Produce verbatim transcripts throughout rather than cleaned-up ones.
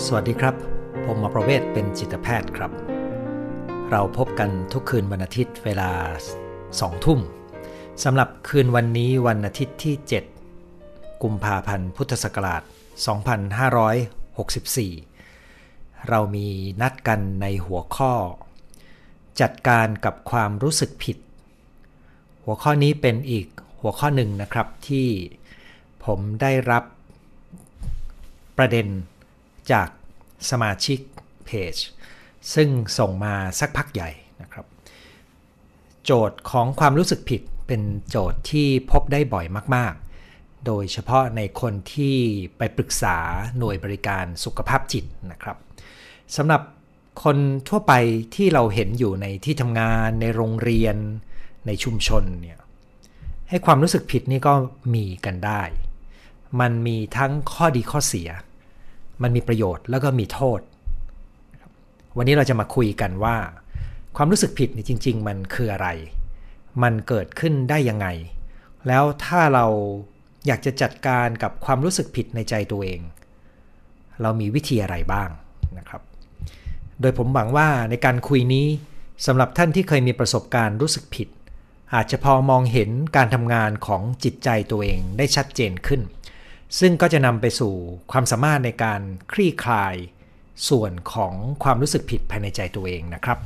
สวัสดีครับผมหมอประเวศเป็นจิตแพทย์ครับเราพบกันทุกคืนวันอาทิตย์เวลาสองทุ่มสำหรับคืนวันนี้วันอาทิตย์ที่เจ็ดกุมภาพันธ์พุทธศักราชสองพันห้าร้อยหกสิบสี่เรามีนัดกันในหัวข้อจัดการกับความรู้สึกผิดหัวข้อนี้เป็นอีกหัวข้อหนึ่งนะครับที่ผมได้รับประเด็นจากสมาชิกเพจซึ่งส่งมาสักพักใหญ่นะครับโจทย์ของความรู้สึกผิดเป็นโจทย์ที่พบได้บ่อยมากๆโดยเฉพาะในคนที่ไปปรึกษาหน่วยบริการสุขภาพจิตนะครับสำหรับคนทั่วไปที่เราเห็นอยู่ในที่ทำงานในโรงเรียนในชุมชนเนี่ยให้ความรู้สึกผิดนี่ก็มีกันได้มันมีทั้งข้อดีข้อเสียมันมีประโยชน์แล้วก็มีโทษวันนี้เราจะมาคุยกันว่าความรู้สึกผิดนี่จริงๆมันคืออะไรมันเกิดขึ้นได้ยังไงแล้วถ้าเราอยากจะจัดการกับความรู้สึกผิดในใจตัวเองเรามีวิธีอะไรบ้างนะครับโดยผมหวังว่าในการคุยนี้สำหรับท่านที่เคยมีประสบการณ์รู้สึกผิดอาจจะพอมองเห็นการทำงานของจิตใจตัวเองได้ชัดเจนขึ้นซึ่งก็จะนำไปสู่ความสามารถในการคลี่คลายส่วนของความรู้สึกผิดภายในใจตัวเองนะครับ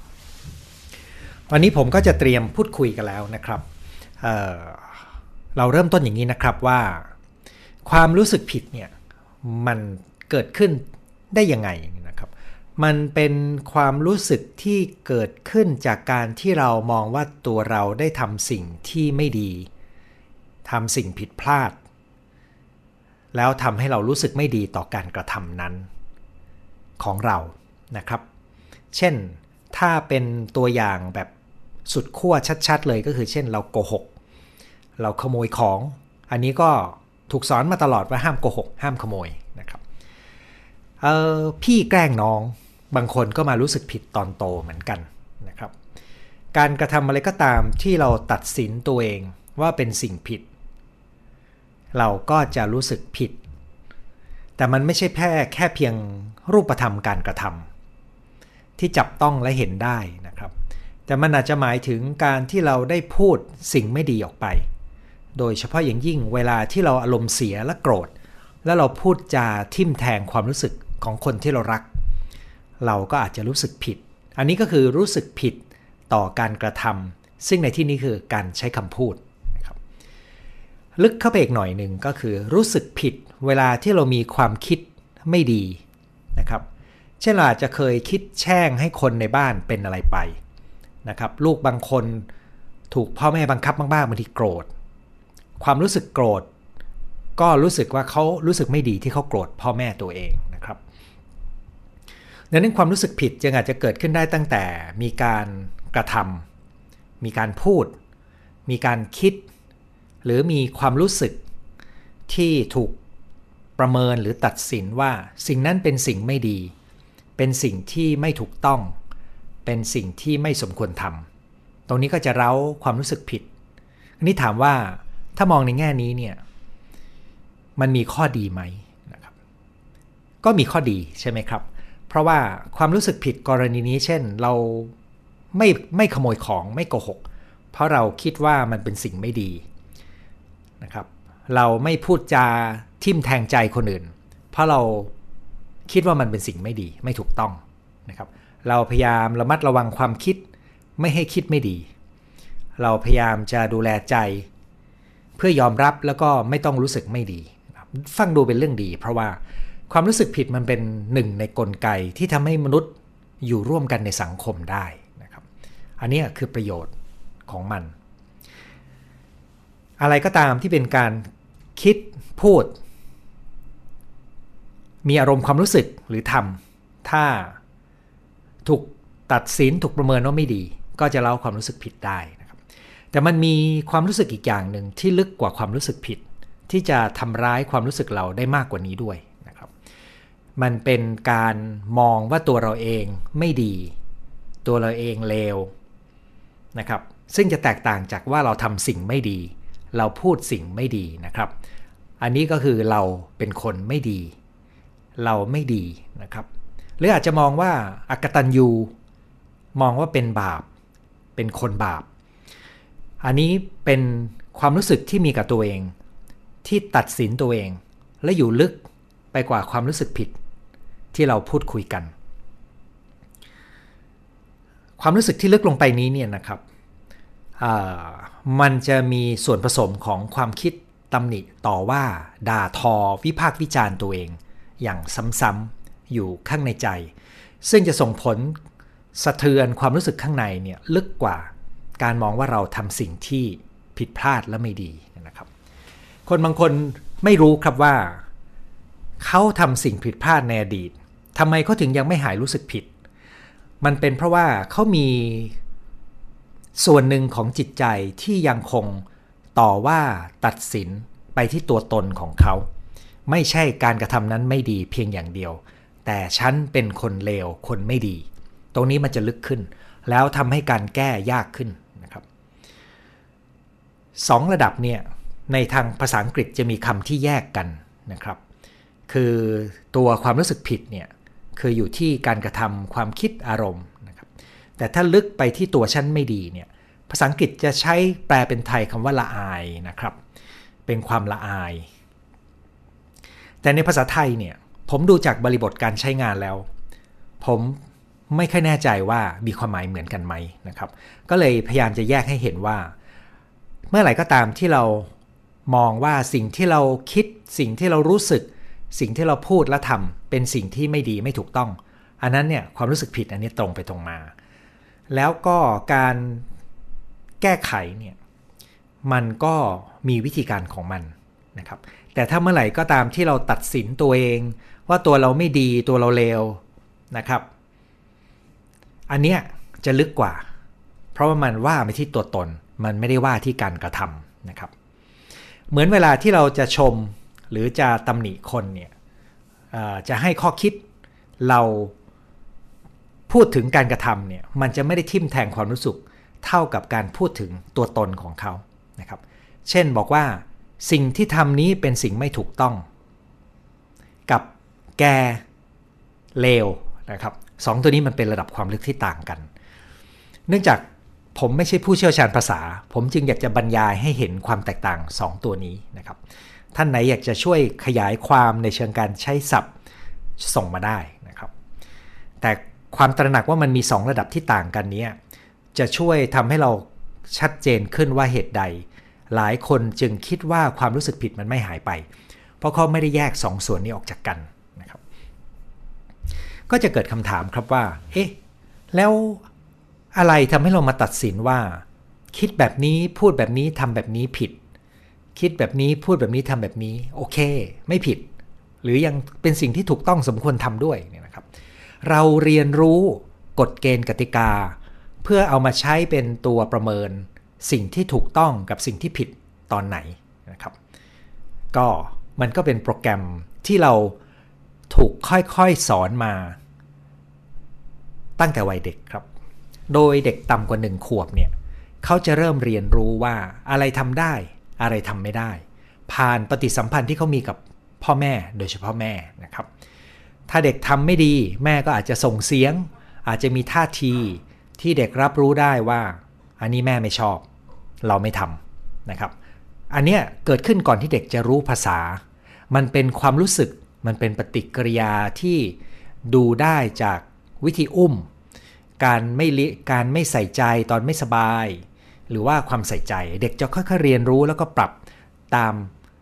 วันนี้ผมก็จะเตรียมพูดคุยกันแล้วนะครับ เอ่อ เราเริ่มต้นอย่างนี้นะครับว่าความรู้สึกผิดเนี่ยมันเกิดขึ้นได้ยังไงนะครับมันเป็นความรู้สึกที่เกิดขึ้นจากการที่เรามองว่าตัวเราได้ทำสิ่งที่ไม่ดีทำสิ่งผิดพลาดแล้วทำให้เรารู้สึกไม่ดีต่อการกระทำนั้นของเรานะครับเช่นถ้าเป็นตัวอย่างแบบสุดขั้วชัดๆเลยก็คือเช่นเราโกหกเราขโมยของอันนี้ก็ถูกสอนมาตลอดว่าห้ามโกหกห้ามขโมยนะครับเอ่อพี่แกล้งน้องบางคนก็มารู้สึกผิดตอนโตเหมือนกันนะครับการกระทำอะไรก็ตามที่เราตัดสินตัวเองว่าเป็นสิ่งผิดเราก็จะรู้สึกผิดแต่มันไม่ใช่แค่แค่เพียงรูปธรรมการกระทำที่จับต้องและเห็นได้นะครับแต่มันอาจจะหมายถึงการที่เราได้พูดสิ่งไม่ดีออกไปโดยเฉพาะอย่างยิ่งเวลาที่เราอารมณ์เสียและโกรธแล้วเราพูดจาทิ่มแทงความรู้สึกของคนที่เรารักเราก็อาจจะรู้สึกผิดอันนี้ก็คือรู้สึกผิดต่อการกระทำซึ่งในที่นี้คือการใช้คำพูดลึกเข้าไปอีกหน่อยหนึ่งก็คือรู้สึกผิดเวลาที่เรามีความคิดไม่ดีนะครับเช่นเราอาจจะเคยคิดแช่งให้คนในบ้านเป็นอะไรไปนะครับลูกบางคนถูกพ่อแม่บังคับบ้างๆบางทีโกรธความรู้สึกโกรธก็รู้สึกว่าเขารู้สึกไม่ดีที่เขาโกรธพ่อแม่ตัวเองนะครับดังนั้นความรู้สึกผิดจึงอาจจะเกิดขึ้นได้ตั้งแต่มีการกระทำมีการพูดมีการคิดหรือมีความรู้สึกที่ถูกประเมินหรือตัดสินว่าสิ่งนั้นเป็นสิ่งไม่ดีเป็นสิ่งที่ไม่ถูกต้องเป็นสิ่งที่ไม่สมควรทำตรงนี้ก็จะเร้าความรู้สึกผิดอันนี้ถามว่าถ้ามองในแง่นี้เนี่ยมันมีข้อดีไหมนะครับก็มีข้อดีใช่ไหมครับเพราะว่าความรู้สึกผิดกรณีนี้เช่นเราไม่ไม่ขโมยของไม่โกหกเพราะเราคิดว่ามันเป็นสิ่งไม่ดีนะครับเราไม่พูดจาทิ่มแทงใจคนอื่นเพราะเราคิดว่ามันเป็นสิ่งไม่ดีไม่ถูกต้องนะครับเราพยายามระมัดระวังความคิดไม่ให้คิดไม่ดีเราพยายามจะดูแลใจเพื่อยอมรับแล้วก็ไม่ต้องรู้สึกไม่ดีฟังดูเป็นเรื่องดีเพราะว่าความรู้สึกผิดมันเป็นหนึ่งในกลไกที่ทำให้มนุษย์อยู่ร่วมกันในสังคมได้นะครับอันนี้คือประโยชน์ของมันอะไรก็ตามที่เป็นการคิดพูดมีอารมณ์ความรู้สึกหรือทำถ้าถูกตัดสินถูกประเมินว่าไม่ดีก็จะเล่าความรู้สึกผิดได้นะครับแต่มันมีความรู้สึกอีกอย่างหนึ่งที่ลึกกว่าความรู้สึกผิดที่จะทำร้ายความรู้สึกเราได้มากกว่านี้ด้วยนะครับมันเป็นการมองว่าตัวเราเองไม่ดีตัวเราเองเลวนะครับซึ่งจะแตกต่างจากว่าเราทำสิ่งไม่ดีเราพูดสิ่งไม่ดีนะครับอันนี้ก็คือเราเป็นคนไม่ดีเราไม่ดีนะครับหรืออาจจะมองว่าอกตัญญูมองว่าเป็นบาปเป็นคนบาปอันนี้เป็นความรู้สึกที่มีกับตัวเองที่ตัดสินตัวเองและอยู่ลึกไปกว่าความรู้สึกผิดที่เราพูดคุยกันความรู้สึกที่ลึกลงไปนี้เนี่ยนะครับมันจะมีส่วนผสมของความคิดตำหนิต่อว่าด่าทอวิพากษ์วิจารณ์ตัวเองอย่างซ้ำๆอยู่ข้างในใจซึ่งจะส่งผลสะเทือนความรู้สึกข้างในเนี่ยลึกกว่าการมองว่าเราทำสิ่งที่ผิดพลาดและไม่ดีนะครับคนบางคนไม่รู้ครับว่าเขาทำสิ่งผิดพลาดในอดีตทำไมเขาถึงยังไม่หายรู้สึกผิดมันเป็นเพราะว่าเขามีส่วนหนึ่งของจิตใจที่ยังคงต่อว่าตัดสินไปที่ตัวตนของเขาไม่ใช่การกระทำนั้นไม่ดีเพียงอย่างเดียวแต่ฉันเป็นคนเลวคนไม่ดีตรงนี้มันจะลึกขึ้นแล้วทำให้การแก้ยากขึ้นนะครับสองระดับเนี่ยในทางภาษาอังกฤษจะมีคำที่แยกกันนะครับคือตัวความรู้สึกผิดเนี่ยคืออยู่ที่การกระทำความคิดอารมณ์นะครับแต่ถ้าลึกไปที่ตัวฉันไม่ดีเนี่ยภาษาอังกฤษจะใช้แปลเป็นไทยคำว่าละอายนะครับเป็นความละอายแต่ในภาษาไทยเนี่ยผมดูจากบริบทการใช้งานแล้วผมไม่ค่อยแน่ใจว่ามีความหมายเหมือนกันไหมนะครับก็เลยพยายามจะแยกให้เห็นว่าเมื่อไหร่ก็ตามที่เรามองว่าสิ่งที่เราคิดสิ่งที่เรารู้สึกสิ่งที่เราพูดและทำเป็นสิ่งที่ไม่ดีไม่ถูกต้องอันนั้นเนี่ยความรู้สึกผิดอันนี้ตรงไปตรงมาแล้วก็การแก้ไขเนี่ยมันก็มีวิธีการของมันนะครับแต่ถ้าเมื่อไหร่ก็ตามที่เราตัดสินตัวเองว่าตัวเราไม่ดีตัวเราเลวนะครับอันเนี้ยจะลึกกว่าเพราะว่ามันว่าไปที่ตัวตนมันไม่ได้ว่าที่การกระทำนะครับเหมือนเวลาที่เราจะชมหรือจะตำหนิคนเนี่ยจะให้ข้อคิดเราพูดถึงการกระทำเนี่ยมันจะไม่ได้ทิ่มแทงความรู้สึกเท่ากับการพูดถึงตัวตนของเขานะครับเช่นบอกว่าสิ่งที่ทำนี้เป็นสิ่งไม่ถูกต้องกับแกเลวนะครับสองตัวนี้มันเป็นระดับความลึกที่ต่างกันเนื่องจากผมไม่ใช่ผู้เชี่ยวชาญภาษาผมจึงอยากจะบรรยายให้เห็นความแตกต่างสองตัวนี้นะครับท่านไหนอยากจะช่วยขยายความในเชิงการใช้ศัพท์ส่งมาได้นะครับแต่ความตระหนักว่ามันมีสองระดับที่ต่างกันนี้จะช่วยทำให้เราชัดเจนขึ้นว่าเหตุใดหลายคนจึงคิดว่าความรู้สึกผิดมันไม่หายไปเพราะเขาไม่ได้แยกสองส่วนนี้ออกจากกันนะครับก็จะเกิดคำถามครับว่าเอ๊ะแล้วอะไรทำให้เรามาตัดสินว่าคิดแบบนี้พูดแบบนี้ทำแบบนี้ผิดคิดแบบนี้พูดแบบนี้ทำแบบนี้โอเคไม่ผิดหรือยังเป็นสิ่งที่ถูกต้องสมควรทำด้วยเนี่ยนะครับเราเรียนรู้กฎเกณฑ์กติกาเพื่อเอามาใช้เป็นตัวประเมินสิ่งที่ถูกต้องกับสิ่งที่ผิดตอนไหนนะครับก็มันก็เป็นโปรแกรมที่เราถูกค่อยๆสอนมาตั้งแต่วัยเด็กครับโดยเด็กต่ำกว่าหนึ่งขวบเนี่ยเขาจะเริ่มเรียนรู้ว่าอะไรทำได้อะไรทำไม่ได้ผ่านปฏิสัมพันธ์ที่เขามีกับพ่อแม่โดยเฉพาะแม่นะครับถ้าเด็กทำไม่ดีแม่ก็อาจจะส่งเสียงอาจจะมีท่าทีที่เด็กรับรู้ได้ว่าอันนี้แม่ไม่ชอบเราไม่ทำนะครับอันเนี้ยเกิดขึ้นก่อนที่เด็กจะรู้ภาษามันเป็นความรู้สึกมันเป็นปฏิกิริยาที่ดูได้จากวิธีอุ้มการไม่การไม่ใส่ใจตอนไม่สบายหรือว่าความใส่ใจเด็กจะค่อยๆเรียนรู้แล้วก็ปรับตาม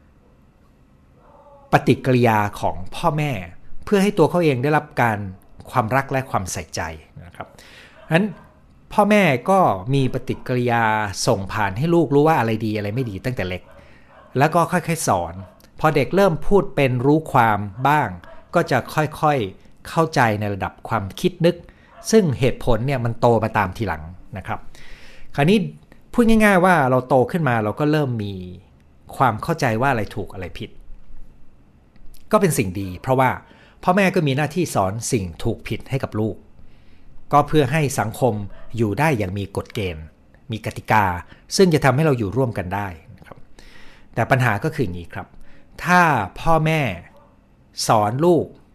ปฏิกิริยาของพ่อแม่เพื่อให้ตัวเขาเองได้รับการความรักและความใส่ใจนะครับฉะนั้นพ่อแม่ก็มีปฏิกิริยาส่งผ่านให้ลูกรู้ว่าอะไรดีอะไรไม่ดีตั้งแต่เล็กแล้วก็ค่อยๆสอนพอเด็กเริ่มพูดเป็นรู้ความบ้างก็จะค่อยๆเข้าใจในระดับความคิดนึกซึ่งเหตุผลเนี่ยมันโตมาตามทีหลังนะครับคราวนี้พูดง่ายๆว่าเราโตขึ้นมาเราก็เริ่มมีความเข้าใจว่าอะไรถูกอะไรผิดก็เป็นสิ่งดีเพราะว่าพ่อแม่ก็มีหน้าที่สอนสิ่งถูกผิดให้กับลูกก็เพื่อให้สังคมอยู่ได้อย่างมีกฎเกณฑ์มีกติกาซึ่งจะทำให้เราอยู่ร่วมกันได้นะครับแต่ปัญหาก็คืออย่างนี้ครับถ้าพ่อแม่สอนลูก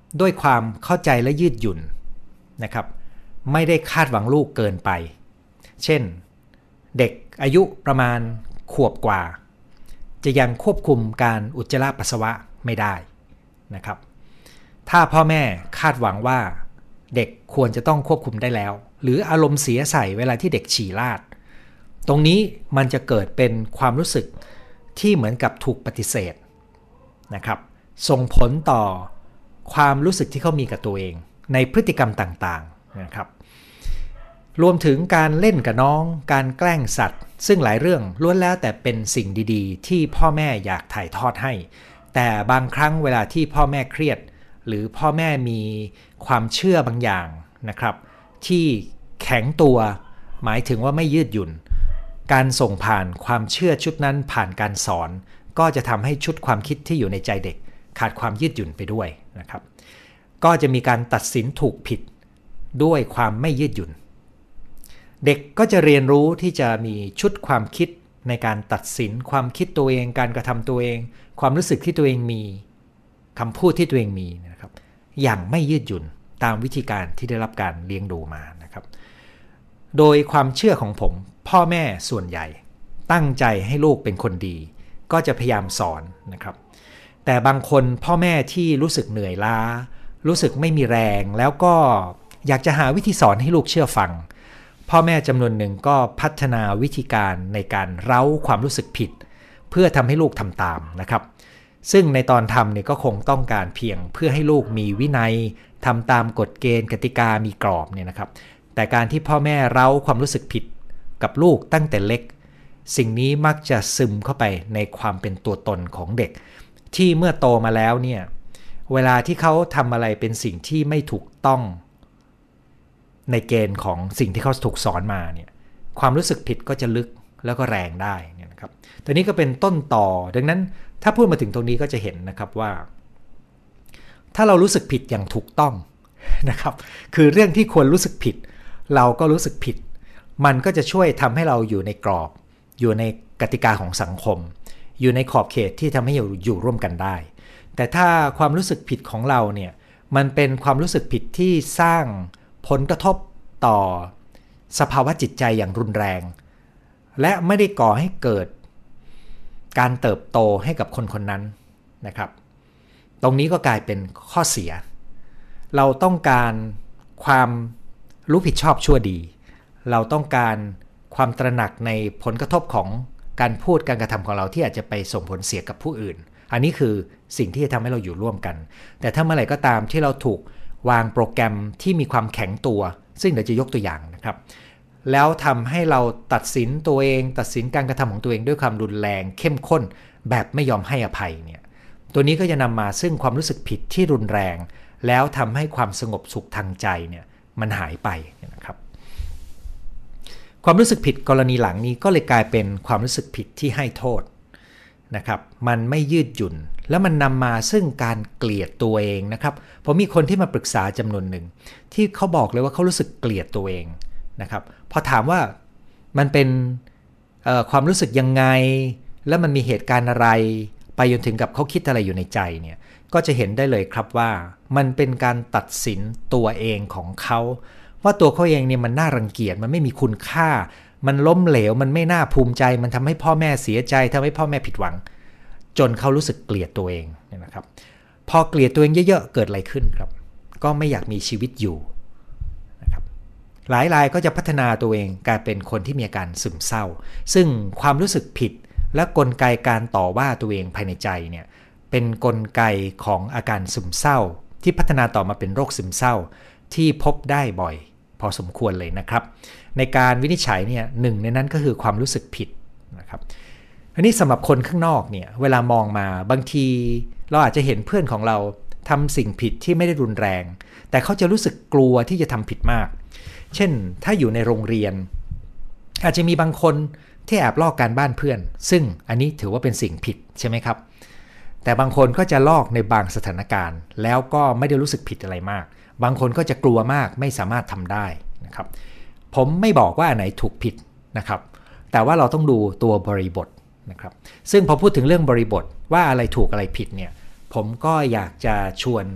ด้วยความเข้าใจและยืดหยุ่นนะครับไม่ได้คาดหวังลูกเกินไปเช่นเด็กอายุประมาณขวบกว่าจะยังควบคุมการอุจจาระปัสสาวะไม่ได้นะครับถ้าพ่อแม่คาดหวังว่าเด็กควรจะต้องควบคุมได้แล้วหรืออารมณ์เสียใส่เวลาที่เด็กฉี่ราดตรงนี้มันจะเกิดเป็นความรู้สึกที่เหมือนกับถูกปฏิเสธนะครับส่งผลต่อความรู้สึกที่เขามีกับตัวเองในพฤติกรรมต่างๆนะครับรวมถึงการเล่นกับน้องการแกล้งสัตว์ซึ่งหลายเรื่องล้วนแล้วแต่เป็นสิ่งดีๆที่พ่อแม่อยากถ่ายทอดให้แต่บางครั้งเวลาที่พ่อแม่เครียดหรือพ่อแม่มีความเชื่อบางอย่างนะครับที่แข็งตัวหมายถึงว่าไม่ยืดหยุ่นการส่งผ่านความเชื่อชุดนั้นผ่านการสอนก็จะทำให้ชุดความคิดที่อยู่ในใจเด็กขาดความยืดหยุ่นไปด้วยนะครับก็จะมีการตัดสินถูกผิดด้วยความไม่ยืดหยุ่นเด็กก็จะเรียนรู้ที่จะมีชุดความคิดในการตัดสินความคิดตัวเองการกระทำตัวเองความรู้สึกที่ตัวเองมีคำพูดที่ตัวเองมีนะครับอย่างไม่ยืดหยุ่นตามวิธีการที่ได้รับการเลี้ยงดูมานะครับโดยความเชื่อของผมพ่อแม่ส่วนใหญ่ตั้งใจให้ลูกเป็นคนดีก็จะพยายามสอนนะครับแต่บางคนพ่อแม่ที่รู้สึกเหนื่อยล้ารู้สึกไม่มีแรงแล้วก็อยากจะหาวิธีสอนให้ลูกเชื่อฟังพ่อแม่จำนวนหนึ่งก็พัฒนาวิธีการในการเร้าความรู้สึกผิดเพื่อทำให้ลูกทำตามนะครับซึ่งในตอนทำเนี่ยก็คงต้องการเพียงเพื่อให้ลูกมีวินัยทำตามกฎเกณฑ์กติกามีกรอบเนี่ยนะครับแต่การที่พ่อแม่เร้าความรู้สึกผิดกับลูกตั้งแต่เล็กสิ่งนี้มักจะซึมเข้าไปในความเป็นตัวตนของเด็กที่เมื่อโตมาแล้วเนี่ยเวลาที่เขาทำอะไรเป็นสิ่งที่ไม่ถูกต้องในเกณฑ์ของสิ่งที่เขาถูกสอนมาเนี่ยความรู้สึกผิดก็จะลึกแล้วก็แรงได้เนี่ยนะครับตัวนี้ก็เป็นต้นต่อดังนั้นถ้าพูดมาถึงตรงนี้ก็จะเห็นนะครับว่าถ้าเรารู้สึกผิดอย่างถูกต้องนะครับคือเรื่องที่ควรรู้สึกผิดเราก็รู้สึกผิดมันก็จะช่วยทำให้เราอยู่ในกรอบอยู่ในกติกาของสังคมอยู่ในขอบเขตที่ทำให้อยู่อยู่ร่วมกันได้แต่ถ้าความรู้สึกผิดของเราเนี่ยมันเป็นความรู้สึกผิดที่สร้างผลกระทบต่อสภาวะจิตใจอย่างรุนแรงและไม่ได้ก่อให้เกิดการเติบโตให้กับคนคนนั้นนะครับตรงนี้ก็กลายเป็นข้อเสียเราต้องการความรู้ผิดชอบชั่วดีเราต้องการความตระหนักในผลกระทบของการพูดการกระทำของเราที่อาจจะไปส่งผลเสียกับผู้อื่นอันนี้คือสิ่งที่จะทำให้เราอยู่ร่วมกันแต่ถ้าเมื่อไหร่ก็ตามที่เราถูกวางโปรแกรมที่มีความแข็งตัวซึ่งเดี๋ยวจะยกตัวอย่างนะครับแล้วทำให้เราตัดสินตัวเองตัดสินการกระทำของตัวเองด้วยความรุนแรงเข้มข้นแบบไม่ยอมให้อภัยเนี่ยตัวนี้ก็จะนำมาซึ่งความรู้สึกผิดที่รุนแรงแล้วทำให้ความสงบสุขทางใจเนี่ยมันหายไปนะครับความรู้สึกผิดกรณีหลังนี้ก็เลยกลายเป็นความรู้สึกผิดที่ให้โทษนะครับมันไม่ยืดหยุ่นแล้วมันนำมาซึ่งการเกลียดตัวเองนะครับผมมีคนที่มาปรึกษาจำนวนหนึ่งที่เขาบอกเลยว่าเขารู้สึกเกลียดตัวเองนะครับพอถามว่ามันเป็นความรู้สึกยังไงแล้วมันมีเหตุการณ์อะไรไปจนถึงกับเขาคิดอะไรอยู่ในใจเนี่ยก็จะเห็นได้เลยครับว่ามันเป็นการตัดสินตัวเองของเขาว่าตัวเขาเองเนี่ยมันน่ารังเกียจมันไม่มีคุณค่ามันล้มเหลวมันไม่น่าภูมิใจมันทำให้พ่อแม่เสียใจทำให้พ่อแม่ผิดหวังจนเขารู้สึกเกลียดตัวเองนะครับพอเกลียดตัวเองเยอะๆเกิดอะไรขึ้นครับก็ไม่อยากมีชีวิตอยู่นะครับหลายรายก็จะพัฒนาตัวเองกลายเป็นคนที่มีอาการซึมเศร้าซึ่งความรู้สึกผิดและกลไกการต่อว่าตัวเองภายในใจเนี่ยเป็นกลไกของอาการซึมเศร้าที่พัฒนาต่อมาเป็นโรคซึมเศร้าที่พบได้บ่อยพอสมควรเลยนะครับในการวินิจฉัยเนี่ยหนึ่งในนั้นก็คือความรู้สึกผิดนะครับอันนี้สำหรับคนข้างนอกเนี่ยเวลามองมาบางทีเราอาจจะเห็นเพื่อนของเราทำสิ่งผิดที่ไม่ได้รุนแรงแต่เขาจะรู้สึกกลัวที่จะทำผิดมากเช่นถ้าอยู่ในโรงเรียนอาจจะมีบางคนที่แอบลอกการบ้านเพื่อนซึ่งอันนี้ถือว่าเป็นสิ่งผิดใช่ไหมครับแต่บางคนก็จะลอกในบางสถานการณ์แล้วก็ไม่ได้รู้สึกผิดอะไรมากบางคนก็จะกลัวมากไม่สามารถทำได้นะครับผมไม่บอกว่าอันไหนถูกผิดนะครับแต่ว่าเราต้องดูตัวบริบทนะครับซึ่งพอพูดถึงเรื่องบริบทว่าอะไรถูกอะไรผิดเนี่ยผมก็อยากจะชวน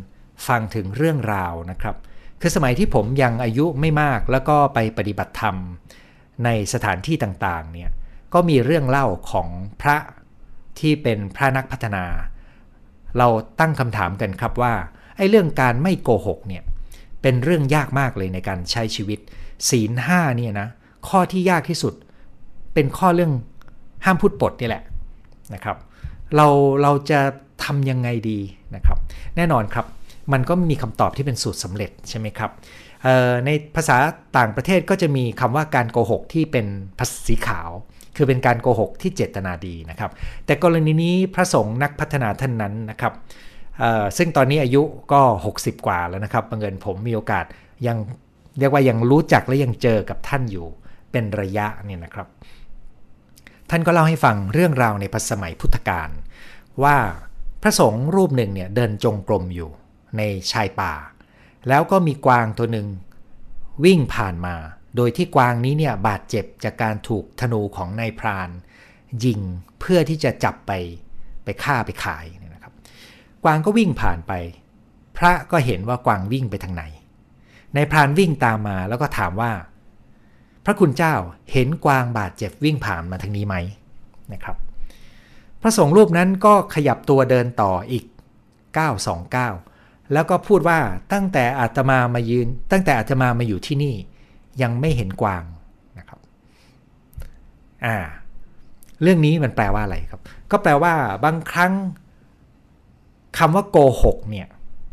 ฟังถึงเรื่องราวนะครับคือสมัยที่ผมยังอายุไม่มากแล้วก็ไปปฏิบัติธรรมในสถานที่ต่างๆเนี่ยก็มีเรื่องเล่าของพระที่เป็นพระนักพัฒนาเราตั้งคำถามกันครับว่าไอ้เรื่องการไม่โกหกเนี่ยเป็นเรื่องยากมากเลยในการใช้ชีวิตศีลห้าเนี่ยนะข้อที่ยากที่สุดเป็นข้อเรื่องห้ามพูดปดนี่แหละนะครับเราเราจะทำยังไงดีนะครับแน่นอนครับมันก็มีคำตอบที่เป็นสูตรสำเร็จใช่ไหมครับในภาษาต่างประเทศก็จะมีคำว่าการโกหกที่เป็นภาษาสีขาวคือเป็นการโกหกที่เจตนาดีนะครับแต่กรณีนี้พระสงฆ์นักพัฒนาท่านนั้นนะครับซึ่งตอนนี้อายุก็หกสิบกว่าแล้วนะครับบังเอิญผมมีโอกาสยังเรียกว่ายังรู้จักและยังเจอกับท่านอยู่เป็นระยะเนี่ยนะครับท่านก็เล่าให้ฟังเรื่องราวในสมัยพุทธกาลว่าพระสงฆ์รูปหนึ่งเนี่ยเดินจงกรมอยู่ในชายป่าแล้วก็มีกวางตัวหนึ่งวิ่งผ่านมาโดยที่กวางนี้เนี่ยบาดเจ็บจากการถูกธนูของนายพรานยิงเพื่อที่จะจับไปไปฆ่าไปขายนะครับกวางก็วิ่งผ่านไปพระก็เห็นว่ากวางวิ่งไปทางไหนนายพรานวิ่งตามมาแล้วก็ถามว่าพระคุณเจ้าเห็นกวางบาดเจ็บวิ่งผ่านมาทางนี้ไหมนะครับพระสงฆ์รูปนั้นก็ขยับตัวเดินต่ออีกเก้าสองเก้าแล้วก็พูดว่าตั้งแต่อาตมามายืนตั้งแต่อาตมามาอยู่ที่นี่ยังไม่เห็นกวางนะครับอ่าเรื่องนี้มันแปลว่าอะไรครับก็แปลว่าบางครั้งคำว่าโกหกเนี่ย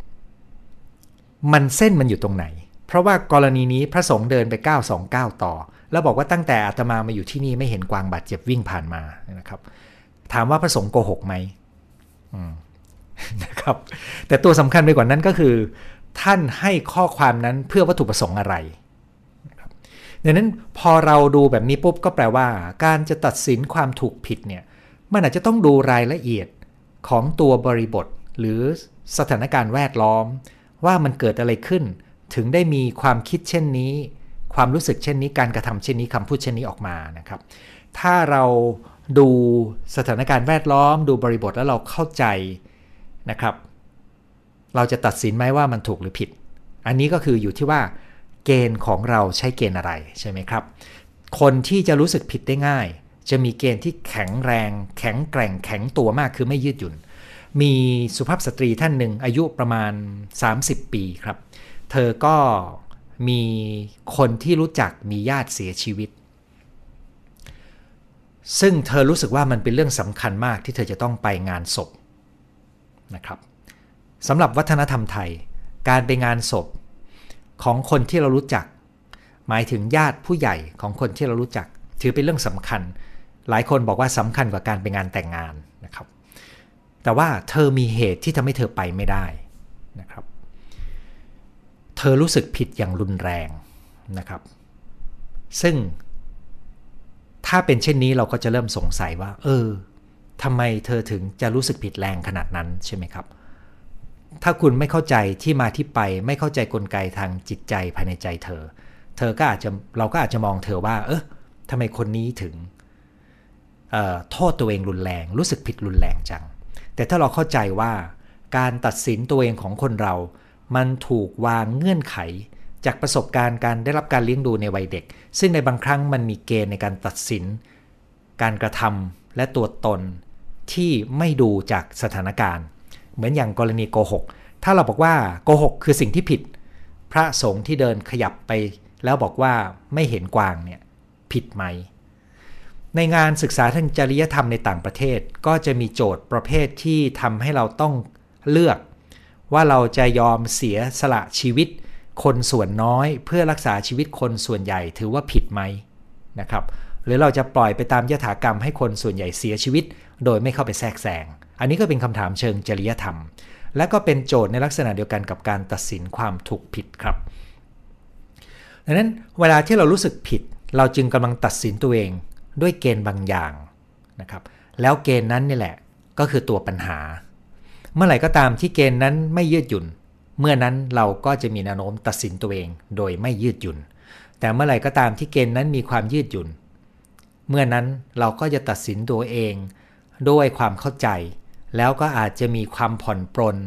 มันเส้นมันอยู่ตรงไหนเพราะว่ากรณีนี้พระสงฆ์เดินไปเก้าสองเก้าต่อแล้วบอกว่าตั้งแต่อาตมามาอยู่ที่นี่ไม่เห็นกวางบาดเจ็บวิ่งผ่านมานะครับถามว่าพระสงฆ์โกหกไหมนะครับแต่ตัวสำคัญไปกว่านั้นก็คือท่านให้ข้อความนั้นเพื่อวัตถุประสงค์อะไรดังนั้นพอเราดูแบบนี้ปุ๊บก็แปลว่าการจะตัดสินความถูกผิดเนี่ยมันอาจจะต้องดูรายละเอียดของตัวบริบทหรือสถานการณ์แวดล้อมว่ามันเกิดอะไรขึ้นถึงได้มีความคิดเช่นนี้ความรู้สึกเช่นนี้การกระทำเช่นนี้คำพูดเช่นนี้ออกมานะครับถ้าเราดูสถานการณ์แวดล้อมดูบริบทแล้วเราเข้าใจนะครับเราจะตัดสินไหมว่ามันถูกหรือผิดอันนี้ก็คืออยู่ที่ว่าเกณฑ์ของเราใช้เกณฑ์อะไรใช่ไหมครับคนที่จะรู้สึกผิดได้ง่ายจะมีเกณฑ์ที่แข็งแรงแข็งแกร่งแข็งตัวมากคือไม่ยืดหยุ่นมีสุภาพสตรีท่านหนึ่งอายุประมาณสามสิบปีครับเธอก็มีคนที่รู้จักมีญาติเสียชีวิตซึ่งเธอรู้สึกว่ามันเป็นเรื่องสำคัญมากที่เธอจะต้องไปงานศพนะครับสำหรับวัฒนธรรมไทยการไปงานศพของคนที่เรารู้จักหมายถึงญาติผู้ใหญ่ของคนที่เรารู้จักถือเป็นเรื่องสำคัญหลายคนบอกว่าสำคัญกว่าการไปงานแต่งงานนะครับแต่ว่าเธอมีเหตุที่ทำให้เธอไปไม่ได้นะครับเธอรู้สึกผิดอย่างรุนแรงนะครับซึ่งถ้าเป็นเช่นนี้เราก็จะเริ่มสงสัยว่าเออทำไมเธอถึงจะรู้สึกผิดแรงขนาดนั้นใช่ไหมครับถ้าคุณไม่เข้าใจที่มาที่ไปไม่เข้าใจกลไกทางจิตใจภายในใจเธอเธอก็อาจจะเราก็อาจจะมองเธอว่าเออทำไมคนนี้ถึงเอ่อโทษตัวเองรุนแรงรู้สึกผิดรุนแรงจังแต่ถ้าเราเข้าใจว่าการตัดสินตัวเองของคนเรามันถูกวางเงื่อนไขจากประสบการณ์การได้รับการเลี้ยงดูในวัยเด็กซึ่งในบางครั้งมันมีเกณฑ์ในการตัดสินการกระทำและตัวตนที่ไม่ดูจากสถานการณ์เหมือนอย่างกรณีโกหกถ้าเราบอกว่าโกหกคือสิ่งที่ผิดพระสงฆ์ที่เดินขยับไปแล้วบอกว่าไม่เห็นกวางเนี่ยผิดไหมในงานศึกษาทางจริยธรรมในต่างประเทศก็จะมีโจทย์ประเภทที่ทำให้เราต้องเลือกว่าเราจะยอมเสียสละชีวิตคนส่วนน้อยเพื่อรักษาชีวิตคนส่วนใหญ่ถือว่าผิดไหมนะครับหรือเราจะปล่อยไปตามยถากรรมให้คนส่วนใหญ่เสียชีวิตโดยไม่เข้าไปแทรกแซงอันนี้ก็เป็นคำถามเชิงจริยธรรมและก็เป็นโจทย์ในลักษณะเดียวกันกับการตัดสินความถูกผิดครับดังนั้นเวลาที่เรารู้สึกผิดเราจึงกำลังตัดสินตัวเองด้วยเกณฑ์บางอย่างนะครับแล้วเกณฑ์นั้นนี่แหละก็คือตัวปัญหาเมื่อไหร่ก็ตามที่เกณฑ์นั้นไม่ยืดหยุ่นเมื่อนั้นเราก็จะมีแนวโน้มตัดสินตัวเองโดยไม่ยืดหยุ่นแต่เมื่อไหร่ก็ตามที่เกณฑ์นั้นมีความยืดหยุ่นเมื่อนั้นเราก็จะตัดสินตัวเองด้วยความเข้าใจแล้วก็อาจจะมีความผ่อนปรน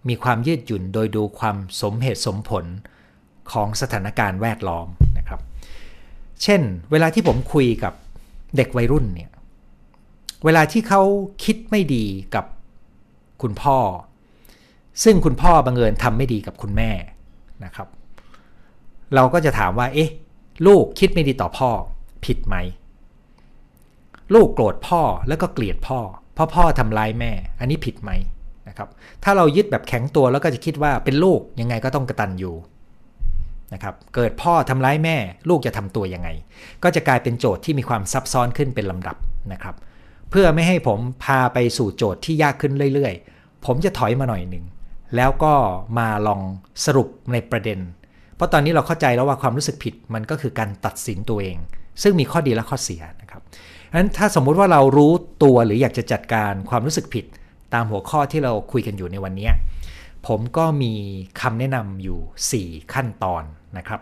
มีความยืดหยุ่นโดยดูความสมเหตุสมผลของสถานการณ์แวดล้อมนะครับเช่นเวลาที่ผมคุยกับเด็กวัยรุ่นเนี่ยเวลาที่เขาคิดไม่ดีกับคุณพ่อซึ่งคุณพ่อบังเอิญทำไม่ดีกับคุณแม่นะครับเราก็จะถามว่าเอ๊ะลูกคิดไม่ดีต่อพ่อผิดไหมลูกโกรธพ่อแล้วก็เกลียดพ่อเพราะพ่อทำร้ายแม่อันนี้ผิดไหมนะครับถ้าเรายึดแบบแข็งตัวแล้วก็จะคิดว่าเป็นลูกยังไงก็ต้องกตัญญูนะครับเกิดพ่อทำร้ายแม่ลูกจะทำตัวยังไงก็จะกลายเป็นโจทย์ที่มีความซับซ้อนขึ้นเป็นลำดับนะครับเพื่อไม่ให้ผมพาไปสู่โจทย์ที่ยากขึ้นเรื่อยๆผมจะถอยมาหน่อยหนึ่งแล้วก็มาลองสรุปในประเด็นเพราะตอนนี้เราเข้าใจแล้วว่าความรู้สึกผิดมันก็คือการตัดสินตัวเองซึ่งมีข้อดีและข้อเสียนะครับงั้นถ้าสมมุติว่าเรารู้ตัวหรืออยากจะจัดการความรู้สึกผิดตามหัวข้อที่เราคุยกันอยู่ในวันนี้ผมก็มีคำแนะนำอยู่สี่ขั้นตอนนะครับ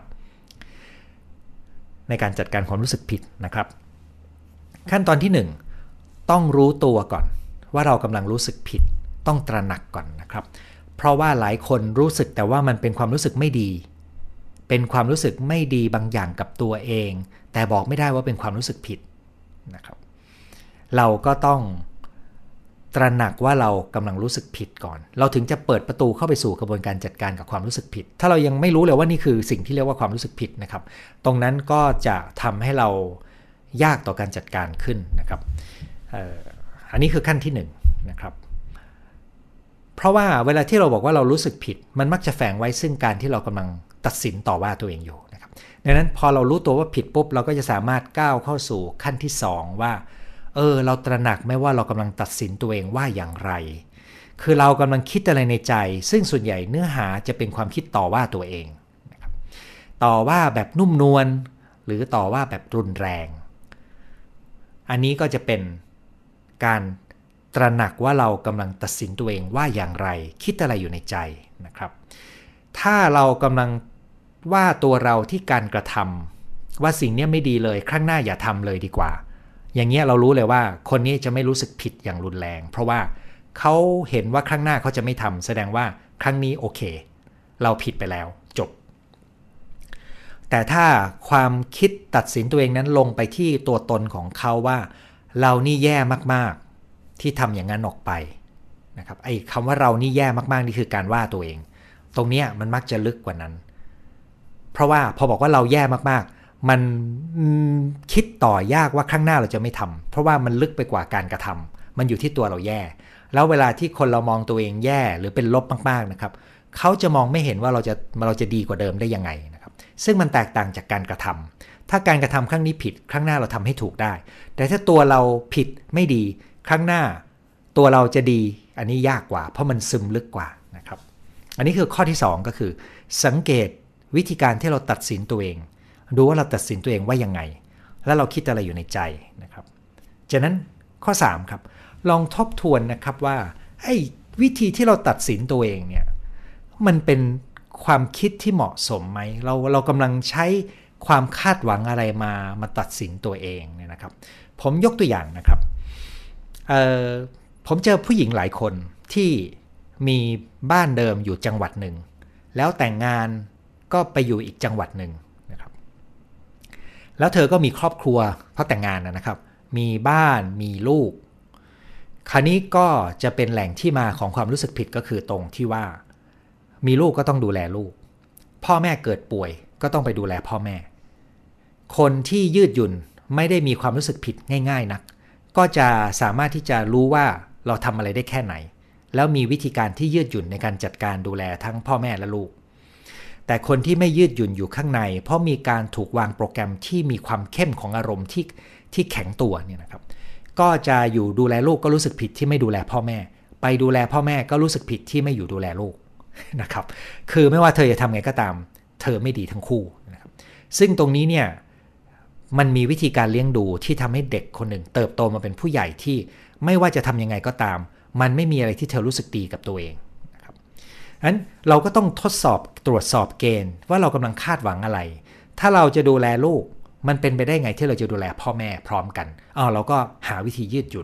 ในการจัดการความรู้สึกผิดนะครับขั้นตอนที่หนึ่งต้องรู้ตัวก่อนว่าเรากำลังรู้สึกผิดต้องตระหนักก่อนนะครับเพราะว่าหลายคนรู้สึกแต่ว่ามันเป็นความรู้สึกไม่ดีเป็นความรู้สึกไม่ดีบางอย่างกับตัวเองแต่บอกไม่ได้ว่าเป็นความรู้สึกผิดนะครับเราก็ต้องตระหนักว่าเรากำลังรู้สึกผิดก่อนเราถึงจะเปิดประตูเข้าไปสู่กระบวนการจัดการกับความรู้สึกผิดถ้าเรายังไม่รู้เลยว่านี่คือสิ่งที่เรียกว่าความรู้สึกผิดนะครับตรงนั้นก็จะทำให้เรายากต่อการจัดการขึ้นนะครับ อ, อันนี้คือขั้นที่หนึ่งนะครับเพราะว่าเวลาที่เราบอกว่าเรารู้สึกผิดมันมักจะแฝงไว้ซึ่งการที่เรากำลังตัดสินต่อว่าตัวเองอยู่นะครับดังนั้นพอเรารู้ตัวว่าผิดปุ๊บเราก็จะสามารถก้าวเข้าสู่ขั้นที่สองว่าเออเราตระหนักไหมว่าเรากำลังตัดสินตัวเองว่าอย่างไรคือเรากำลังคิดอะไรในใจซึ่งส่วนใหญ่เนื้อหาจะเป็นความคิดต่อว่าตัวเองนะครับต่อว่าแบบนุ่มนวลหรือต่อว่าแบบรุนแรงอันนี้ก็จะเป็นการตระหนักว่าเรากำลังตัดสินตัวเองว่าอย่างไรคิดอะไรอยู่ในใจนะครับถ้าเรากำลังว่าตัวเราที่การกระทำว่าสิ่งนี้ไม่ดีเลยครั้งหน้าอย่าทำเลยดีกว่าอย่างเงี้ยเรารู้เลยว่าคนนี้จะไม่รู้สึกผิดอย่างรุนแรงเพราะว่าเขาเห็นว่าครั้งหน้าเขาจะไม่ทำแสดงว่าครั้งนี้โอเคเราผิดไปแล้วจบแต่ถ้าความคิดตัดสินตัวเองนั้นลงไปที่ตัวตนของเขาว่าเรานี่แย่มากๆที่ทำอย่างนั้นออกไปนะครับไอ้คำว่าเรานี่แย่มากๆนี่คือการว่าตัวเองตรงนี้มันมักจะลึกกว่านั้นเพราะว่าพอบอกว่าเราแย่มากๆมันคิดต่อยากว่าครั้งหน้าเราจะไม่ทำเพราะว่ามันลึกไปกว่าการกระทำมันอยู่ที่ตัวเราแย่แล้วเวลาที่คนเรามองตัวเองแย่หรือเป็นลบมากๆนะครับเขาจะมองไม่เห็นว่าเราจะเราจะดีกว่าเดิมได้ยังไงนะครับซึ่งมันแตกต่างจากการกระทำถ้าการกระทำครั้งนี้ผิดครั้งหน้าเราทำให้ถูกได้แต่ถ้าตัวเราผิดไม่ดีครั้งหน้าตัวเราจะดีอันนี้ยากกว่าเพราะมันซึมลึกกว่านะครับอันนี้คือข้อที่สองก็คือสังเกตวิธีการที่เราตัดสินตัวเองดูว่าเราตัดสินตัวเองว่ายังไงแล้วเราคิดอะไรอยู่ในใจนะครับจากนั้นข้อสามครับลองทบทวนนะครับว่าไอ้วิธีที่เราตัดสินตัวเองเนี่ยมันเป็นความคิดที่เหมาะสมไหมเราเรากำลังใช้ความคาดหวังอะไรมามาตัดสินตัวเองเนี่ยนะครับผมยกตัวอย่างนะครับเอ่อผมเจอผู้หญิงหลายคนที่มีบ้านเดิมอยู่จังหวัดหนึ่งแล้วแต่งงานก็ไปอยู่อีกจังหวัดหนึ่งนะครับแล้วเธอก็มีครอบครัวเพราะแต่งงานนะครับมีบ้านมีลูกคราวนี้ก็จะเป็นแหล่งที่มาของความรู้สึกผิดก็คือตรงที่ว่ามีลูกก็ต้องดูแลลูกพ่อแม่เกิดป่วยก็ต้องไปดูแลพ่อแม่คนที่ยืดหยุ่นไม่ได้มีความรู้สึกผิดง่ายๆนักก็จะสามารถที่จะรู้ว่าเราทำอะไรได้แค่ไหนแล้วมีวิธีการที่ยืดหยุ่นในการจัดการดูแลทั้งพ่อแม่และลูกแต่คนที่ไม่ยืดหยุ่นอยู่ข้างในเพราะมีการถูกวางโปรแกรมที่มีความเข้มของอารมณ์ที่ที่แข็งตัวเนี่ยนะครับก็จะอยู่ดูแลลูกก็รู้สึกผิดที่ไม่ดูแลพ่อแม่ไปดูแลพ่อแม่ก็รู้สึกผิดที่ไม่อยู่ดูแลลูกนะครับคือไม่ว่าเธอจะทำไงก็ตามเธอไม่ดีทั้งคู่นะครับซึ่งตรงนี้เนี่ยมันมีวิธีการเลี้ยงดูที่ทำให้เด็กคนหนึ่งเติบโตมาเป็นผู้ใหญ่ที่ไม่ว่าจะทำยังไงก็ตามมันไม่มีอะไรที่เธอรู้สึกดีกับตัวเองนะครับงั้นเราก็ต้องทดสอบตรวจสอบเกณฑ์ว่าเรากำลังคาดหวังอะไรถ้าเราจะดูแลลูกมันเป็นไปได้ไงที่เราจะดูแลพ่อแม่พร้อมกันอ๋อเราก็หาวิธียืดหยุ่น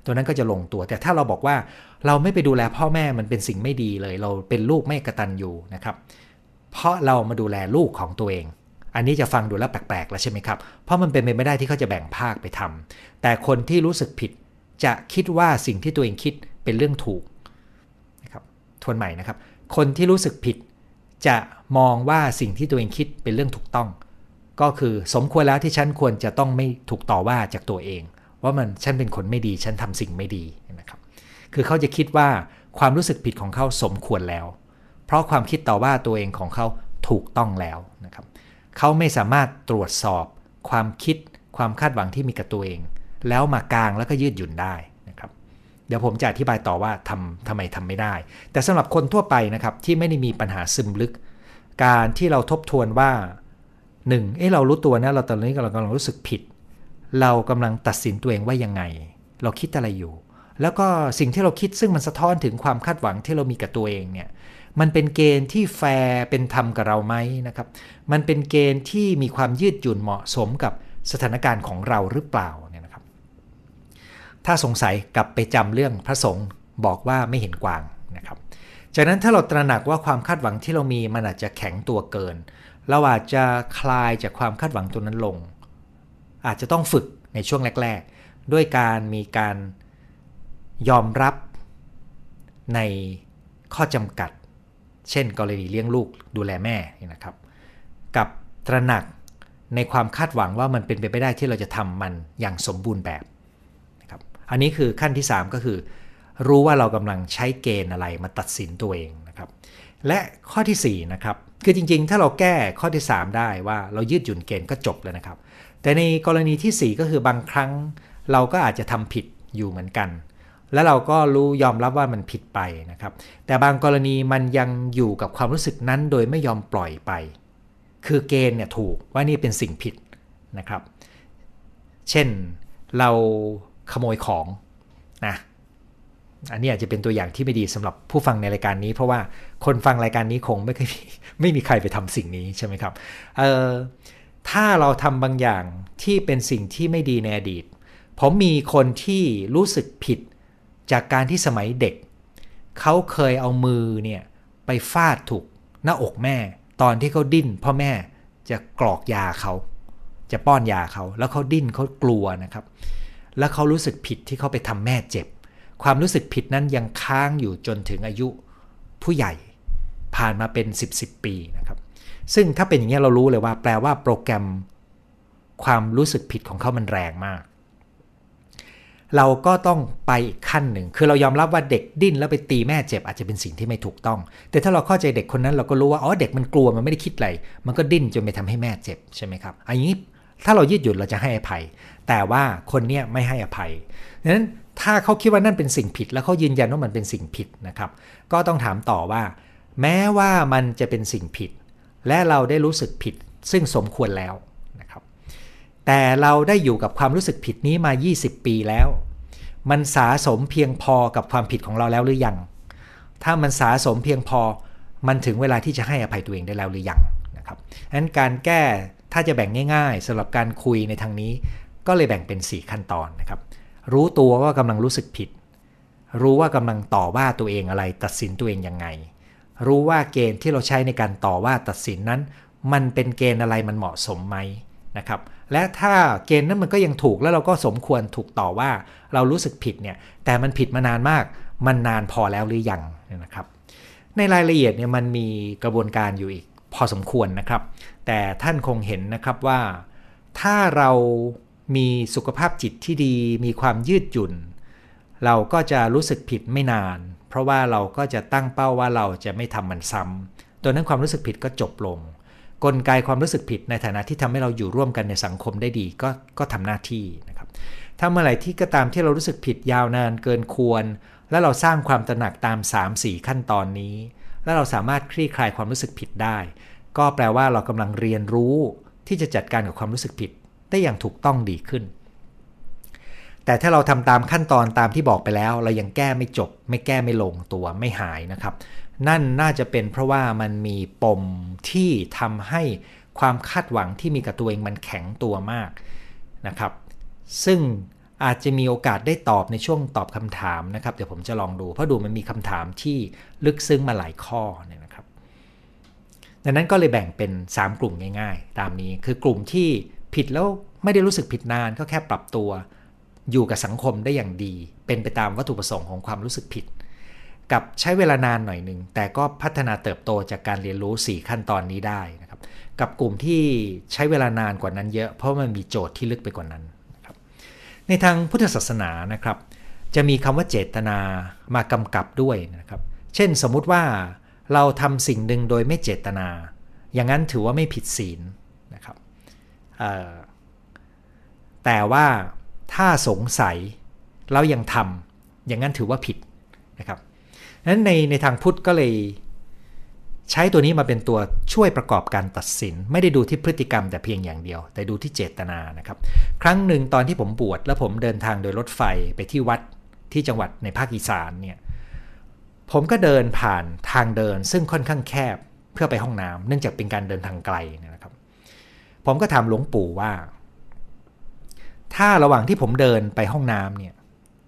ตัวนั้นก็จะลงตัวแต่ถ้าเราบอกว่าเราไม่ไปดูแลพ่อแม่มันเป็นสิ่งไม่ดีเลยเราเป็นลูกไม่กตัญญูนะครับเพราะเรามาดูแลลูกของตัวเองอันนี้จะฟังดูแล้วแปลกๆแล้วใช่ไหมครับเพราะมันเป็นไปไม่ได้ที่เขาจะแบ่งภาคไปทำแต่คนที่รู้สึกผิดจะคิดว่าสิ่งที่ตัวเองคิดเป็นเรื่องถูกนะครับทวนใหม่นะครับคนที่รู้สึกผิดจะมองว่าสิ่งที่ตัวเองคิดเป็นเรื่องถูกต้องก็คือสมควรแล้วที่ฉันควรจะต้องไม่ถูกต่อว่าจากตัวเองว่ามันฉันเป็นคนไม่ดีฉันทำสิ่งไม่ดีนะครับคือเขาจะคิดว่าความรู้สึกผิดของเขาสมควรแล้วเพราะความคิดต่อว่าตัวเองของเขาถูกต้องแล้วนะครับเขาไม่สามารถตรวจสอบความคิดความคาดหวังที่มีกับตัวเองแล้วมากางแล้วก็ยืดหยุ่นได้นะครับเดี๋ยวผมจะอธิบายต่อว่าทำทำไมทำไม่ได้แต่สำหรับคนทั่วไปนะครับที่ไม่ได้มีปัญหาซึมลึกการที่เราทบทวนว่าหนึ่งเอ้เรารู้ตัวนะเราตอนนี้เรากำลังรู้สึกผิดเรากำลังตัดสินตัวเองว่ายังไงเราคิดอะไรอยู่แล้วก็สิ่งที่เราคิดซึ่งมันสะท้อนถึงความคาดหวังที่เรามีกับตัวเองเนี่ยมันเป็นเกณฑ์ที่แฟร์เป็นธรรมกับเราไหมนะครับมันเป็นเกณฑ์ที่มีความยืดหยุ่นเหมาะสมกับสถานการณ์ของเราหรือเปล่าเนี่ยนะครับถ้าสงสัยกลับไปจำเรื่องพระสงฆ์บอกว่าไม่เห็นกวางนะครับจากนั้นถ้าเราตระหนักว่าความคาดหวังที่เรามีมันอาจจะแข็งตัวเกินเราอาจจะคลายจากความคาดหวังตัวนั้นลงอาจจะต้องฝึกในช่วงแรกๆด้วยการมีการยอมรับในข้อจำกัดเช่นกรณีเลี้ยงลูกดูแลแม่นะครับกับตระหนักในความคาดหวังว่ามันเป็นไปไม่ได้ที่เราจะทำมันอย่างสมบูรณ์แบบนะครับอันนี้คือขั้นที่สามก็คือรู้ว่าเรากำลังใช้เกณฑ์อะไรมาตัดสินตัวเองนะครับและข้อที่สี่นะครับคือจริงๆถ้าเราแก้ข้อที่สามได้ว่าเรายืดหยุ่นเกณฑ์ก็จบแล้วนะครับแต่ในกรณีที่สี่ก็คือบางครั้งเราก็อาจจะทำผิดอยู่เหมือนกันแล้วเราก็รู้ยอมรับว่ามันผิดไปนะครับแต่บางกรณีมันยังอยู่กับความรู้สึกนั้นโดยไม่ยอมปล่อยไปคือเกณฑ์เนี่ยถูกว่านี่เป็นสิ่งผิดนะครับเช่นเราขโมยของนะอันนี้อาจจะเป็นตัวอย่างที่ไม่ดีสำหรับผู้ฟังในรายการนี้เพราะว่าคนฟังรายการนี้คงไม่เคยไม่มีใครไปทำสิ่งนี้ใช่ไหมครับเอ่อถ้าเราทำบางอย่างที่เป็นสิ่งที่ไม่ดีในอดีตผมมีคนที่รู้สึกผิดจากการที่สมัยเด็กเขาเคยเอามือเนี่ยไปฟาดถูกหน้าอกแม่ตอนที่เขาดิ้นพ่อแม่จะกรอกยาเขาจะป้อนยาเขาแล้วเขาดิ้นเขากลัวนะครับแล้วเขารู้สึกผิดที่เขาไปทำแม่เจ็บความรู้สึกผิดนั้นยังค้างอยู่จนถึงอายุผู้ใหญ่ผ่านมาเป็นสิบ สิบปีนะครับซึ่งถ้าเป็นอย่างนี้เรารู้เลยว่าแปลว่าโปรแกรมความรู้สึกผิดของเขามันแรงมากเราก็ต้องไปอีกขั้นหนึ่งคือเรายอมรับว่าเด็กดิ้นแล้วไปตีแม่เจ็บอาจจะเป็นสิ่งที่ไม่ถูกต้องแต่ถ้าเราเข้าใจเด็กคนนั้นเราก็รู้ว่าอ๋อเด็กมันกลัวมันไม่ได้คิดอะไรมันก็ดิ้นจนไปทำให้แม่เจ็บใช่ไหมครับอันนี้ถ้าเรายืดหยุ่นเราจะให้อภัยแต่ว่าคนเนี้ยไม่ให้อภัยดังนั้นถ้าเขาคิดว่านั่นเป็นสิ่งผิดแล้วเขายืนยันว่ามันเป็นสิ่งผิดนะครับก็ต้องถามต่อว่าแม้ว่ามันจะเป็นสิ่งผิดและเราได้รู้สึกผิดซึ่งสมควรแล้วนะครับแต่เราได้อยู่กับความรู้สึกผิดนี้มายี่สิบปีแล้วมันสะสมเพียงพอกับความผิดของเราแล้วหรือยังถ้ามันสะสมเพียงพอมันถึงเวลาที่จะให้อภัยตัวเองได้แล้วหรือยังนะครับฉะนั้นการแก้ถ้าจะแบ่งง่ายๆสำหรับการคุยในทางนี้ก็เลยแบ่งเป็นสี่ขั้นตอนนะครับรู้ตัวว่ากำลังรู้สึกผิดรู้ว่ากำลังต่อว่าตัวเองอะไรตัดสินตัวเองยังไงรู้ว่าเกณฑ์ที่เราใช้ในการต่อว่าตัดสินนั้นมันเป็นเกณฑ์อะไรมันเหมาะสมไหมนะครับและถ้าเกณฑ์นั้นมันก็ยังถูกแล้วเราก็สมควรถูกต่อว่าเรารู้สึกผิดเนี่ยแต่มันผิดมานานมากมันนานพอแล้วหรือยังนะครับในรายละเอียดเนี่ยมันมีกระบวนการอยู่อีกพอสมควรนะครับแต่ท่านคงเห็นนะครับว่าถ้าเรามีสุขภาพจิตที่ดีมีความยืดหยุ่นเราก็จะรู้สึกผิดไม่นานเพราะว่าเราก็จะตั้งเป้าว่าเราจะไม่ทำมันซ้ำตัวนั้นความรู้สึกผิดก็จบลงกลไกความรู้สึกผิดในฐานะที่ทำให้เราอยู่ร่วมกันในสังคมได้ดีก็ก็ทำหน้าที่นะครับถ้าเมื่อไหร่ที่ก็ตามที่เรารู้สึกผิดยาวนานเกินควรและเราสร้างความตระหนักตาม สาม สี่ ขั้นตอนนี้และเราสามารถคลี่คลายความรู้สึกผิดได้ก็แปลว่าเรากำลังเรียนรู้ที่จะจัดการกับความรู้สึกผิดได้อย่างถูกต้องดีขึ้นแต่ถ้าเราทำตามขั้นตอนตามที่บอกไปแล้วเรายังแก้ไม่จบไม่แก้ไม่ลงตัวไม่หายนะครับนั่นน่าจะเป็นเพราะว่ามันมีปมที่ทำให้ความคาดหวังที่มีกับตัวเองมันแข็งตัวมากนะครับซึ่งอาจจะมีโอกาสได้ตอบในช่วงตอบคำถามนะครับเดี๋ยวผมจะลองดูเพราะดูมันมีคำถามที่ลึกซึ้งมาหลายข้อเนี่ยนะครับดังนั้นก็เลยแบ่งเป็นสามกลุ่มง่ายๆตามนี้คือกลุ่มที่ผิดแล้วไม่ได้รู้สึกผิดนานก็แค่ปรับตัวอยู่กับสังคมได้อย่างดีเป็นไปตามวัตถุประสงค์ของความรู้สึกผิดกับใช้เวลานานหน่อยนึงแต่ก็พัฒนาเติบโตจากการเรียนรู้สี่ขั้นตอนนี้ได้นะครับกับกลุ่มที่ใช้เวลานานกว่านั้นเยอะเพราะมันมีโจทย์ที่ลึกไปกว่านั้นนะครับในทางพุทธศาสนานะครับจะมีคำว่าเจตนามากำกับด้วยนะครับเช่นสมมุติว่าเราทำสิ่งหนึ่งโดยไม่เจตนาอย่างนั้นถือว่าไม่ผิดศีลนะครับแต่ว่าถ้าสงสัยแล้วยังทำอย่างนั้นถือว่าผิดนะครับนั้นในในทางพุทธก็เลยใช้ตัวนี้มาเป็นตัวช่วยประกอบการตัดสินไม่ได้ดูที่พฤติกรรมแต่เพียงอย่างเดียวแต่ดูที่เจตนานะครับครั้งหนึ่งตอนที่ผมบวชแล้วผมเดินทางโดยรถไฟไปที่วัดที่จังหวัดในภาคอีสานเนี่ยผมก็เดินผ่านทางเดินซึ่งค่อนข้างแคบเพื่อไปห้องน้ำเนื่องจากเป็นการเดินทางไกลนะครับผมก็ถามหลวงปู่ว่าถ้าระหว่างที่ผมเดินไปห้องน้ำเนี่ย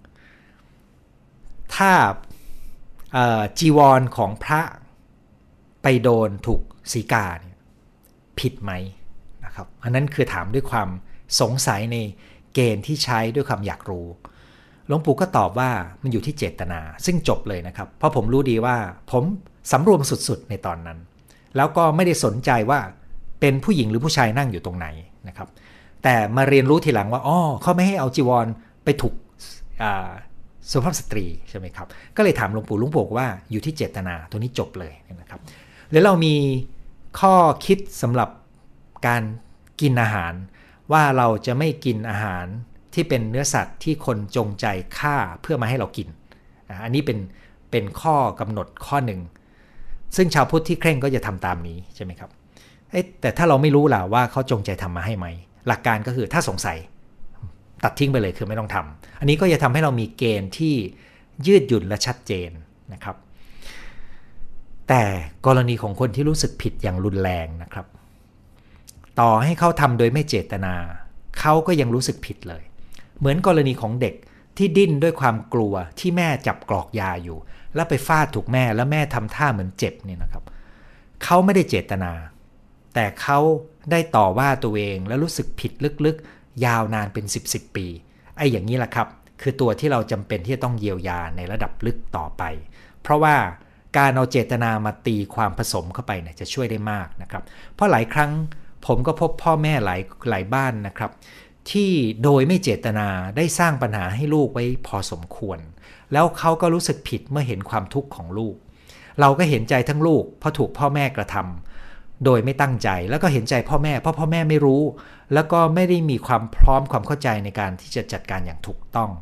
ถ้าจีวรของพระไปโดนถูกสีกาเนี่ยผิดไหมนะครับอันนั้นคือถามด้วยความสงสัยในเกณฑ์ที่ใช้ด้วยความอยากรู้หลวงปู่ก็ตอบว่ามันอยู่ที่เจตนาซึ่งจบเลยนะครับเพราะผมรู้ดีว่าผมสำรวมสุดๆในตอนนั้นแล้วก็ไม่ได้สนใจว่าเป็นผู้หญิงหรือผู้ชายนั่งอยู่ตรงไหนนะครับแต่มาเรียนรู้ทีหลังว่าอ๋อเขาไม่ให้เอาจีวรไปถูกสุภาพสตรีใช่ไหมครับก็เลยถามหลวงปู่หลวงปู่ว่าอยู่ที่เจตนาตัวนี้จบเลยนะครับแล้วเรามีข้อคิดสำหรับการกินอาหารว่าเราจะไม่กินอาหารที่เป็นเนื้อสัตว์ที่คนจงใจฆ่าเพื่อมาให้เรากินอันนี้เป็นเป็นข้อกำหนดข้อหนึ่งซึ่งชาวพุทธที่เคร่งก็จะทำตามนี้ใช่ไหมครับแต่ถ้าเราไม่รู้ล่ะว่าเขาจงใจทำมาให้ไหมหลักการก็คือถ้าสงสัยตัดทิ้งไปเลยคือไม่ต้องทำอันนี้ก็จะทำให้เรามีเกณฑ์ที่ยืดหยุ่นและชัดเจนนะครับแต่กรณีของคนที่รู้สึกผิดอย่างรุนแรงนะครับต่อให้เขาทำโดยไม่เจตนาเขาก็ยังรู้สึกผิดเลยเหมือนกรณีของเด็กที่ดิ้นด้วยความกลัวที่แม่จับกรอกยาอยู่แล้วไปฟาดถูกแม่แล้วแม่ทำท่าเหมือนเจ็บเนี่ยนะครับเขาไม่ได้เจตนาแต่เขาได้ต่อว่าตัวเองและรู้สึกผิดลึกๆยาวนานเป็นสิบสิบปีไอ้อย่างนี้แหละครับคือตัวที่เราจำเป็นที่จะต้องเยียวยาในระดับลึกต่อไปเพราะว่าการเอาเจตนามาตีความผสมเข้าไปเนี่ยจะช่วยได้มากนะครับเพราะหลายครั้งผมก็พบพ่อแม่หลายหลายบ้านนะครับที่โดยไม่เจตนาได้สร้างปัญหาให้ลูกไว้พอสมควรแล้วเขาก็รู้สึกผิดเมื่อเห็นความทุกข์ของลูกเราก็เห็นใจทั้งลูกเพราะถูกพ่อแม่กระทำโดยไม่ตั้งใจแล้วก็เห็นใจพ่อแม่เพราะพ่อแม่ไม่รู้แล้วก็ไม่ได้มีความพร้อมความเข้าใจในการที่จะจัดการอย่างถูกต้อง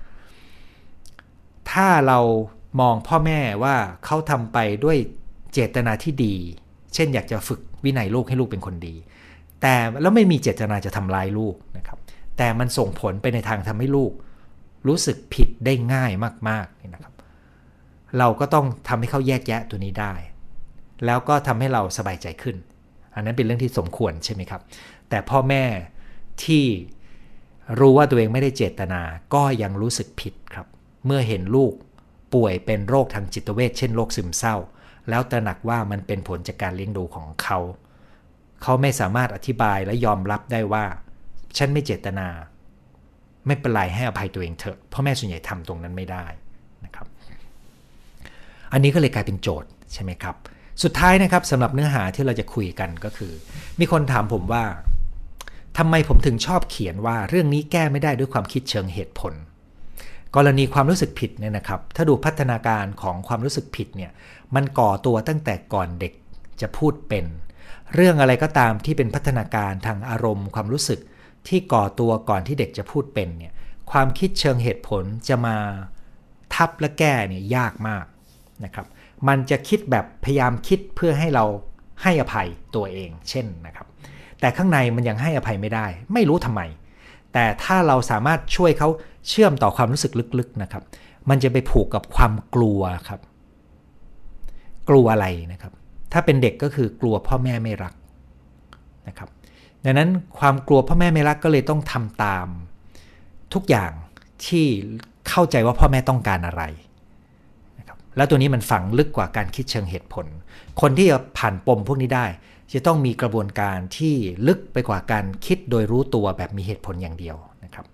ถ้าเรามองพ่อแม่ว่าเขาทำไปด้วยเจตนาที่ดีเช่นอยากจะฝึกวินัยลูกให้ลูกเป็นคนดีแต่แล้วไม่มีเจตนาจะทำร้ายลูกนะครับแต่มันส่งผลไปในทางทำให้ลูกรู้สึกผิดได้ง่ายมากๆนี่นะครับเราก็ต้องทำให้เขาแยกแยะตัวนี้ได้แล้วก็ทำให้เราสบายใจขึ้นอันนั้นเป็นเรื่องที่สมควรใช่ไหมครับแต่พ่อแม่ที่รู้ว่าตัวเองไม่ได้เจตนาก็ยังรู้สึกผิดครับเมื่อเห็นลูกป่วยเป็นโรคทางจิตเวชเช่นโรคซึมเศร้าแล้วตระหนักว่ามันเป็นผลจากการเลี้ยงดูของเขาเขาไม่สามารถอธิบายและยอมรับได้ว่าฉันไม่เจตนาไม่เป็นไรให้อภัยตัวเองเถอะพ่อแม่ส่วนใหญ่ทำตรงนั้นไม่ได้นะครับอันนี้ก็เลยกลายเป็นโจทย์ใช่ไหมครับสุดท้ายนะครับสำหรับเนื้อหาที่เราจะคุยกันก็คือมีคนถามผมว่าทำไมผมถึงชอบเขียนว่าเรื่องนี้แก้ไม่ได้ด้วยความคิดเชิงเหตุผลกรณีความรู้สึกผิดเนี่ยนะครับถ้าดูพัฒนาการของความรู้สึกผิดเนี่ยมันก่อตัวตั้งแต่ก่อนเด็กจะพูดเป็นเรื่องอะไรก็ตามที่เป็นพัฒนาการทางอารมณ์ความรู้สึกที่ก่อตัวก่อนที่เด็กจะพูดเป็นเนี่ยความคิดเชิงเหตุผลจะมาทับและแก้เนี่ยยากมากนะครับมันจะคิดแบบพยายามคิดเพื่อให้เราให้อภัยตัวเองเช่นนะครับแต่ข้างในมันยังให้อภัยไม่ได้ไม่รู้ทำไมแต่ถ้าเราสามารถช่วยเขาเชื่อมต่อความรู้สึกลึกๆนะครับมันจะไปผูกกับความกลัวครับกลัวอะไรนะครับถ้าเป็นเด็กก็คือกลัวพ่อแม่ไม่รักนะครับดังนั้นความกลัวพ่อแม่ไม่รักก็เลยต้องทำตามทุกอย่างที่เข้าใจว่าพ่อแม่ต้องการอะไรนะครับแล้วตัวนี้มันฝังลึกกว่าการคิดเชิงเหตุผลคนที่จะผ่านปมพวกนี้ได้จะต้องมีกระบวนการที่ลึกไปกว่าการคิดโดยรู้ตัวแบบมีเหตุผลอย่างเดียวนะครับ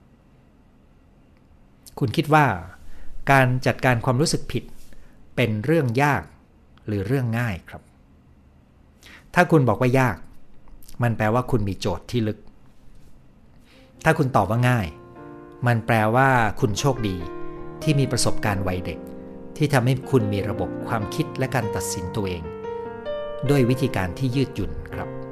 คุณคิดว่าการจัดการความรู้สึกผิดเป็นเรื่องยากหรือเรื่องง่ายครับถ้าคุณบอกว่ายากมันแปลว่าคุณมีโจทย์ที่ลึกถ้าคุณตอบว่าง่ายมันแปลว่าคุณโชคดีที่มีประสบการณ์วัยเด็กที่ทำให้คุณมีระบบความคิดและการตัดสินตัวเองด้วยวิธีการที่ยืดหยุ่นครับ